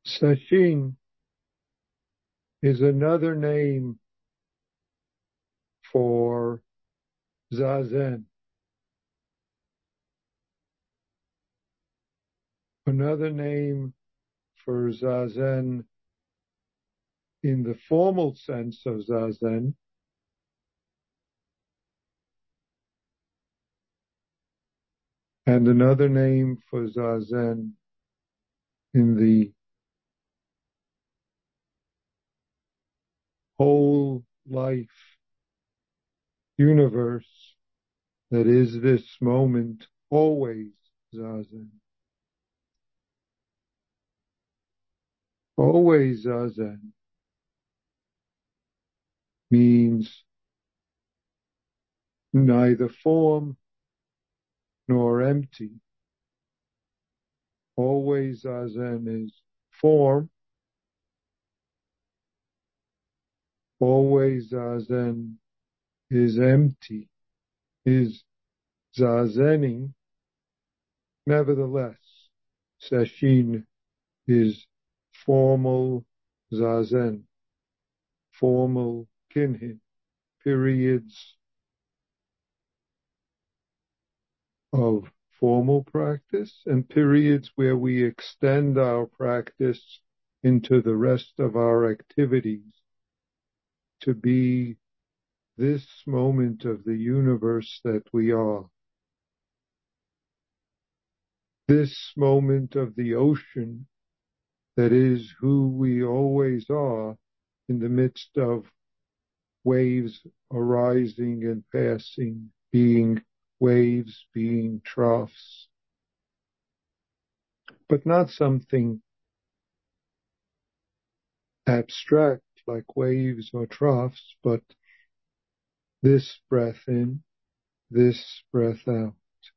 Sesshin is another name for Zazen. Another name for Zazen in the formal sense of Zazen and another name for Zazen in the whole life universe that is this moment, always Zazen. Always Zazen means neither form nor empty. Always Zazen is form. Always Zazen is empty, is Zazening. Nevertheless, Sesshin is formal Zazen, formal Kinhin, periods of formal practice and periods where we extend our practice into the rest of our activities to be this moment of the universe that we are. This moment of the ocean that is who we always are in the midst of waves arising and passing, being waves, being troughs, but not something abstract like waves or troughs, but this breath in, this breath out.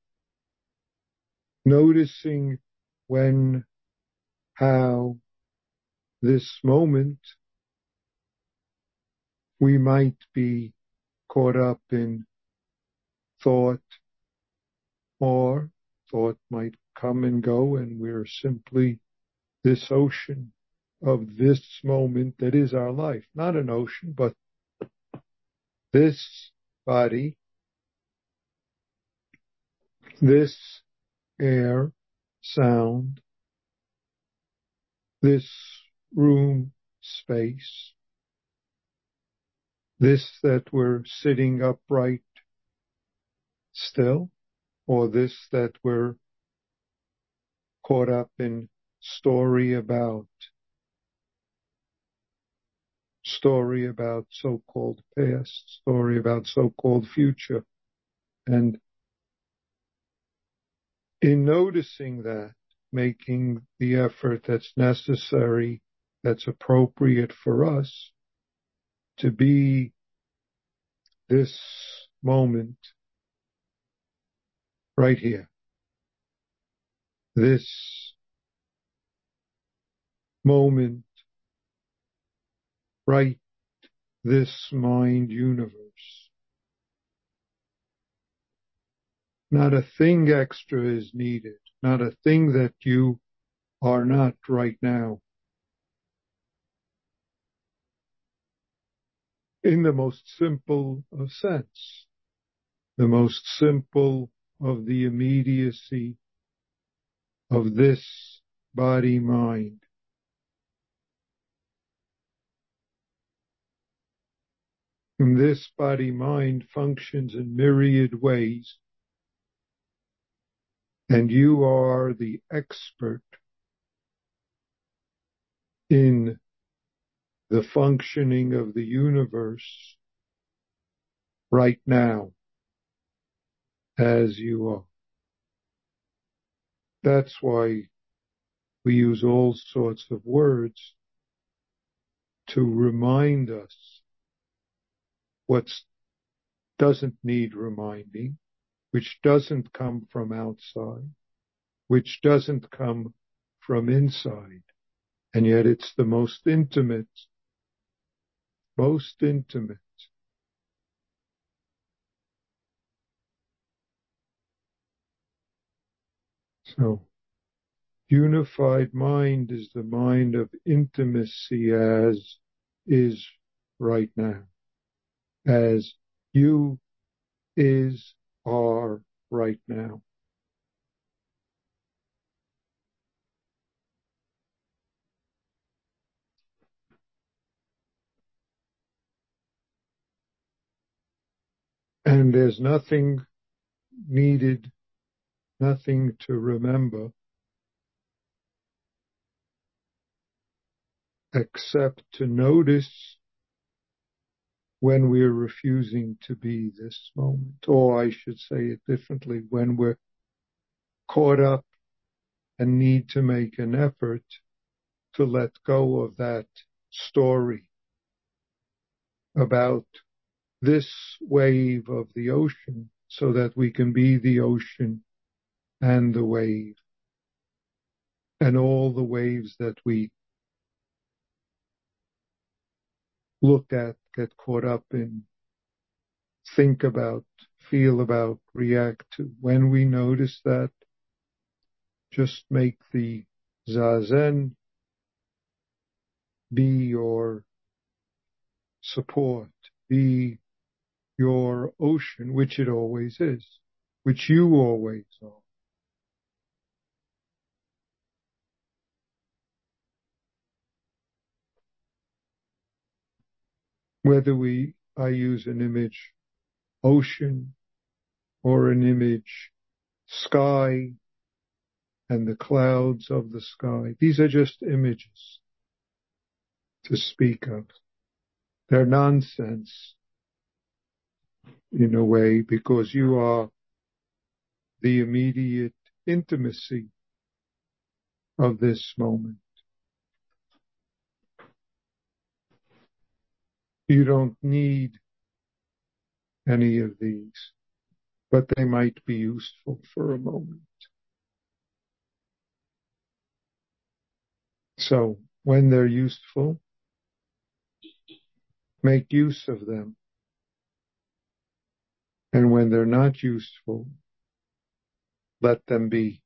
Noticing when, how, this moment, we might be caught up in thought, or thought might come and go, and we're simply this ocean of this moment that is our life. Not an ocean, but this body, this air, sound, this room, space, this that we're sitting upright still, or this that we're caught up in story about so-called past, story about so-called future. And in noticing that, making the effort that's necessary, that's appropriate for us to be this moment right here, this moment, right, this mind universe. Not a thing extra is needed, not a thing that you are not right now. In the most simple of sense, the most simple of the immediacy of this body-mind. And this body-mind functions in myriad ways, and you are the expert in the functioning of the universe right now, as you are. That's why we use all sorts of words to remind us what doesn't need reminding, which doesn't come from outside, which doesn't come from inside, and yet it's the most intimate. So Unified mind is the mind of intimacy as is right now, as you is, are right now. And there's nothing needed, nothing to remember except to notice when we're refusing to be this moment. Or I should say it differently, when we're caught up and need to make an effort to let go of that story about this wave of the ocean so that we can be the ocean and the wave and all the waves that we look at, get caught up in, think about, feel about, react to. When we notice that, just make the Zazen be your support, be your ocean, which it always is, which you always are. Whether I use an image ocean or an image sky and the clouds of the sky, these are just images to speak of. They're nonsense in a way because you are the immediate intimacy of this moment. You don't need any of these, but they might be useful for a moment. So when they're useful, make use of them. And when they're not useful, let them be.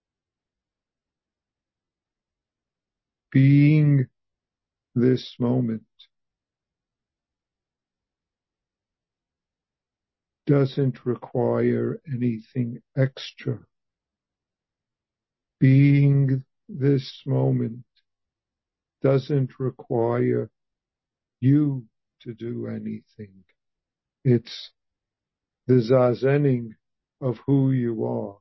Being this moment doesn't require anything extra. Being this moment doesn't require you to do anything. It's the zazening of who you are.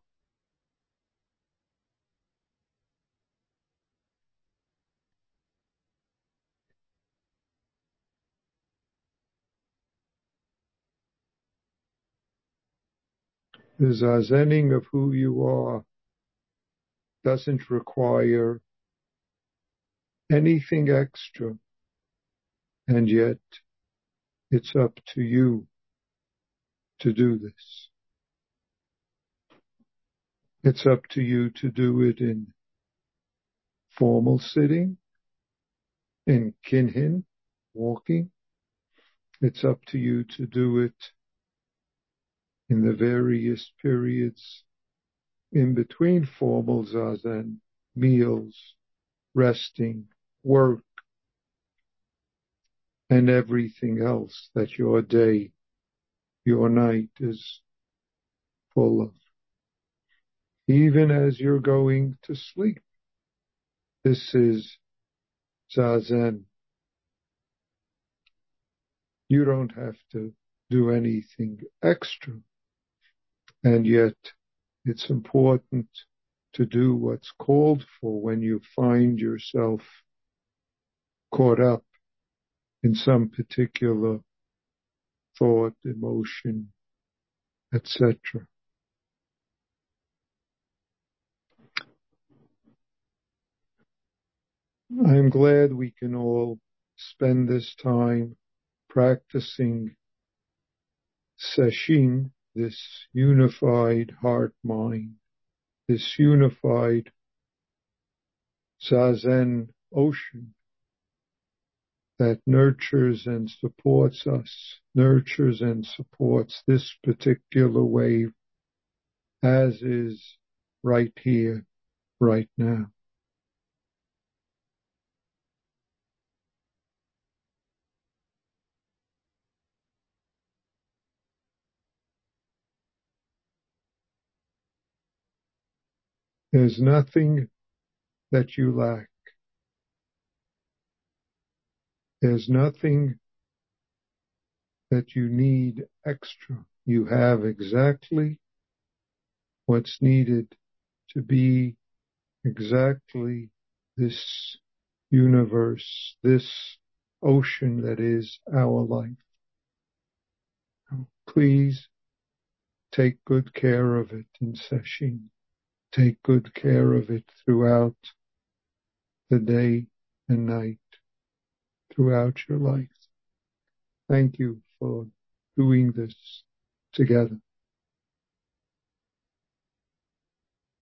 The zazening of who you are doesn't require anything extra, and yet it's up to you to do this. It's up to you to do it in formal sitting, in kinhin, walking. It's up to you to do it in the various periods in between formal zazen, meals, resting, work, and everything else that your day, your night is full of. Even as you're going to sleep, this is zazen. You don't have to do anything extra, and yet it's important to do what's called for when you find yourself caught up in some particular thought, emotion, etc. I'm glad we can all spend this time practicing sesshin, this unified heart-mind, this unified zazen ocean that nurtures and supports us, nurtures and supports this particular wave as is right here, right now. There's nothing that you lack. There's nothing that you need extra. You have exactly what's needed to be exactly this universe, this ocean that is our life. Please take good care of it in sesshin. Take good care of it throughout the day and night, throughout your life. Thank you for doing this together.